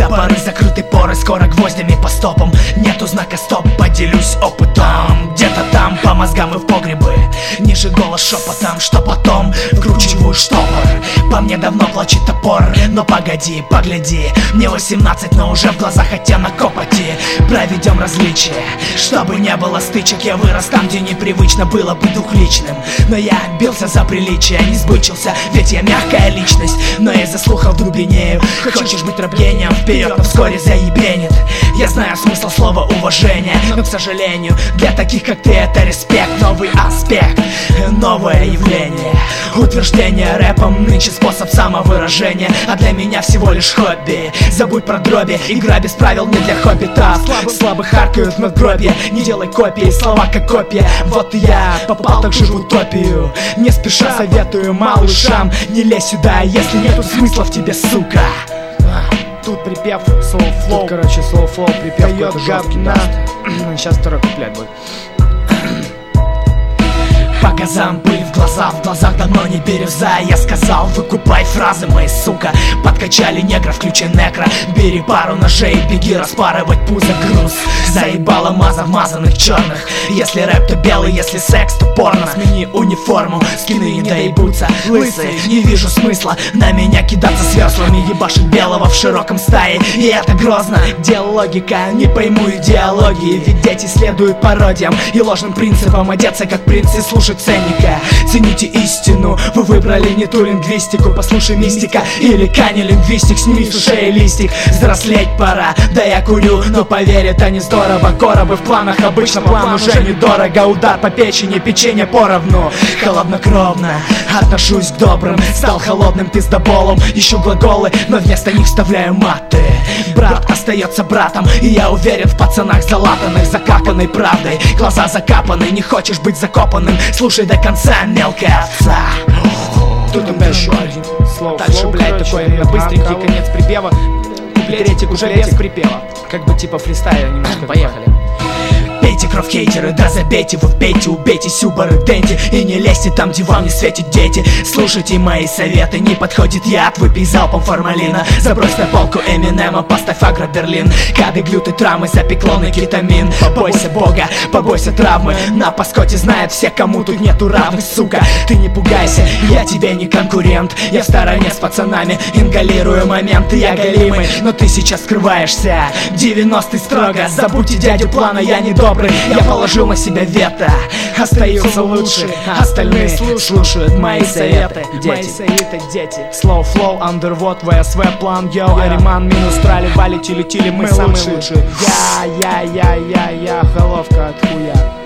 поры, закрыты поры, скоро гвоздями по стопам. Нету знака стоп, поделюсь опытом. Где-то там по мозгам и в погребы, ниже голос шепотом, что потом вкручиваю штопор. По мне давно плачет топор, но погоди, погляди, мне 18, но уже в глазах оттенок копоти. Проведем различия, чтобы не было стычек. Я вырос там, где непривычно было быть двухличным, но я бился за приличие, не сбычился, ведь я мягкая личность. Но из-за слухов дубинею. Хочешь быть рабгением, вперед, но вскоре заебенит. Я знаю смысл слова уважение, но, к сожалению, для таких как ты это респект. Новый аспект, новое явление. Утверждение рэпом нынче способ самовыражения, а для меня всего лишь хобби. Забудь про дроби, игра без правил не для хоббитов. Слабых харкают в надгробье, не делай копии, слова как копия. Вот и я попал также в утопию. Не спеша советую малышам, не лезь сюда, если нету смысла в тебе, сука. Тут припев, slow flow. Тут, короче, slow flow, припев какой-то жесткий, да. Сейчас второй куплет будет. По газам пыль в глазах давно не бирюза. Я сказал, выкупай фразы мои, сука. Подкачали негра, включи некро. Бери пару ножей, беги распарывать пузо, груз. Заебала маза в мазаных черных. Если рэп, то белый, если секс, то порно. Смени униформу, скины не доебутся. Лысый, не вижу смысла на меня кидаться с веслами. Ебашить белого в широком стае, и это грозно. Где логика, не пойму идеологии. Ведь дети следуют пародиям и ложным принципам. Одеться как принц и слушать ценника. Цените истину, вы выбрали не ту лингвистику. Послушай мистика или Кани лингвистик. Сними с ушей листик, взрослеть пора. Да я курю, но поверь, это не здорово. Коробы в планах, обычно план уже недорого. Удар по печени, печенье поровну. Холоднокровно отношусь к добрым. Стал холодным пиздоболом. Ищу глаголы, но вместо них вставляю маты. Брат остается братом, и я уверен в пацанах залатанных, закаканной правдой. Глаза закапаны, не хочешь быть закопанным. Слушай до конца, мелкая овца. Тут у меня еще один slow flow. Дальше, блядь, такой именно быстренький конец припева. Куплетик уже без припева. Как бы типа фристайл немножко. Поехали. Пейте кровь хейтеры, да забейте вы, вбейте, убейте сюбары денти. И не лезьте там, где вам не светят дети. Слушайте мои советы, не подходит яд, выпей залпом формалина. Забрось на полку Эминема, поставь Агро Берлин. Кады, глюты, травмы, запеклон и кетамин. Побойся бога, побойся травмы. На паскоте знает все, кому тут нету равных, сука. Ты не пугайся, я тебе не конкурент. Я в стороне с пацанами, ингалирую моменты, я голимый. Но ты сейчас скрываешься, 90-й строго. Забудьте дядю плана, я не добрый. Я положил на себя вето, остаются лучше, остальные слушают мои советы. Мои советы, дети. Slow flow, underwater, ВСВ, план, йоу. Ариман, минус, трали, вали, тили, мы самые лучшие. Я, головка от хуя.